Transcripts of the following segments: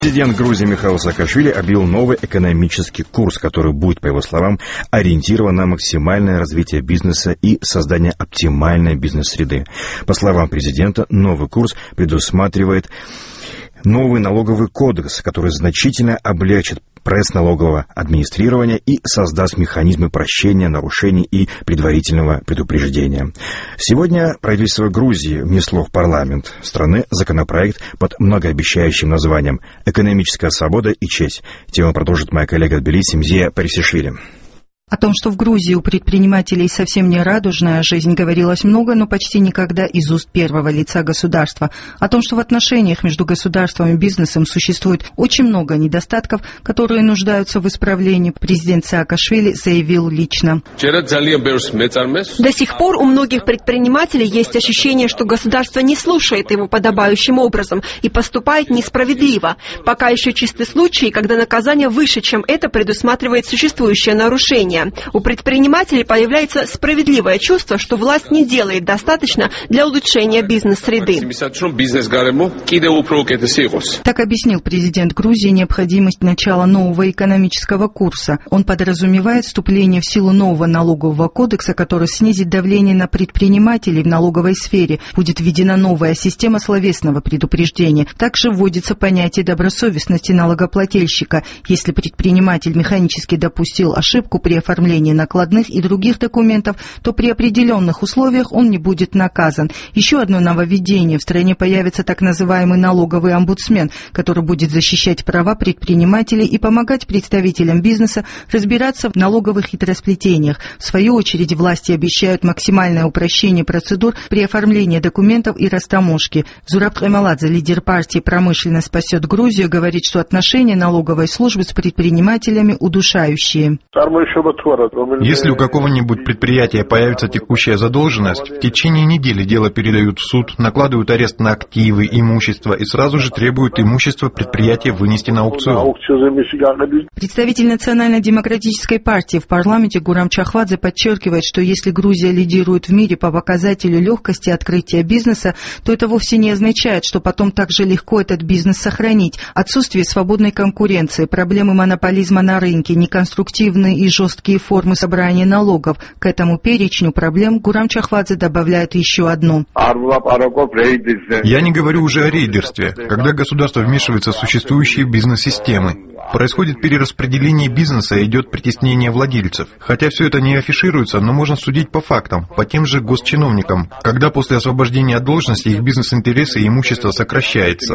Президент Грузии Михаил Саакашвили объявил новый экономический курс, который будет, по его словам, ориентирован на максимальное развитие бизнеса и создание оптимальной бизнес-среды. По словам президента, новый курс предусматривает новый налоговый кодекс, который значительно облегчит процесс налогового администрирования и создаст механизмы прощения нарушений и предварительного предупреждения. Сегодня правительство Грузии внесло в парламент страны законопроект под многообещающим названием «Экономическая свобода и честь». Тему продолжит моя коллега Тбилиси Мзия Парисишвили. О том, что в Грузии у предпринимателей совсем не радужная жизнь, говорилось много, но почти никогда из уст первого лица государства. О том, что в отношениях между государством и бизнесом существует очень много недостатков, которые нуждаются в исправлении, президент Саакашвили заявил лично. До сих пор у многих предпринимателей есть ощущение, что государство не слушает его подобающим образом и поступает несправедливо. Пока еще чисты случаи, когда наказание выше, чем это предусматривает существующее нарушение. У предпринимателей появляется справедливое чувство, что власть не делает достаточно для улучшения бизнес-среды. Так объяснил президент Грузии необходимость начала нового экономического курса. Он подразумевает вступление в силу нового налогового кодекса, который снизит давление на предпринимателей в налоговой сфере. Будет введена новая система словесного предупреждения. Также вводится понятие добросовестности налогоплательщика. Если предприниматель механически допустил ошибку при оформлении накладных и других документов, то при определенных условиях он не будет наказан. Еще одно нововведение. В стране появится так называемый налоговый омбудсмен, который будет защищать права предпринимателей и помогать представителям бизнеса разбираться в налоговых хитросплетениях. В свою очередь, власти обещают максимальное упрощение процедур при оформлении документов и растаможки. Зураб Эмаладзе, лидер партии «Промышленность спасет Грузию», говорит, что отношения налоговой службы с предпринимателями удушающие. Если у какого-нибудь предприятия появится текущая задолженность, в течение недели дело передают в суд, накладывают арест на активы, имущество и сразу же требуют имущество предприятия вынести на аукцион. Представитель Национально-демократической партии в парламенте Гурам Чахвадзе подчеркивает, что если Грузия лидирует в мире по показателю легкости открытия бизнеса, то это вовсе не означает, что потом так же легко этот бизнес сохранить. Отсутствие свободной конкуренции, проблемы монополизма на рынке, неконструктивные и жесткие формы собрания налогов. К этому перечню проблем Гурам Чахвадзе добавляет еще одну. Я не говорю уже о рейдерстве, когда государство вмешивается в существующие бизнес-системы. Происходит перераспределение бизнеса и идет притеснение владельцев. Хотя все это не афишируется, но можно судить по фактам, по тем же госчиновникам, когда после освобождения от должности их бизнес-интересы и имущество сокращается.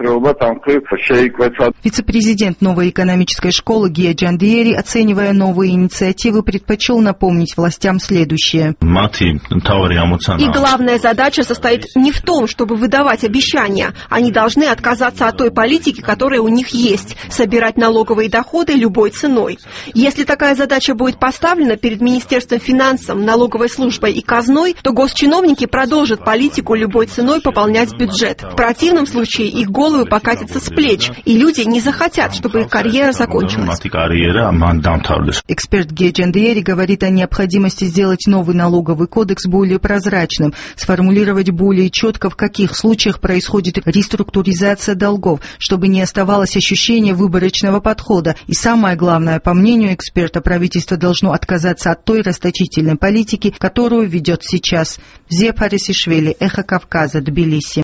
Вице-президент новой экономической школы Гия Джандиери, оценивая новые инициативы, предпочел напомнить властям следующее. И главная задача состоит не в том, чтобы выдавать обещания. Они должны отказаться от той политики, которая у них есть, собирать налоговые доходы любой ценой. Если такая задача будет поставлена перед Министерством финансов, налоговой службой и казной, то госчиновники продолжат политику любой ценой пополнять бюджет. В противном случае их головы покатятся с плеч, и люди не захотят, чтобы их карьера закончилась. Эксперт Гия Джандиери говорит о необходимости сделать новый налоговый кодекс более прозрачным, сформулировать более четко, в каких случаях происходит реструктуризация долгов, чтобы не оставалось ощущения выборочного подхода. И самое главное, по мнению эксперта, правительство должно отказаться от той расточительной политики, которую ведет сейчас. Мзия Парисишвили, Эхо Кавказа, Тбилиси.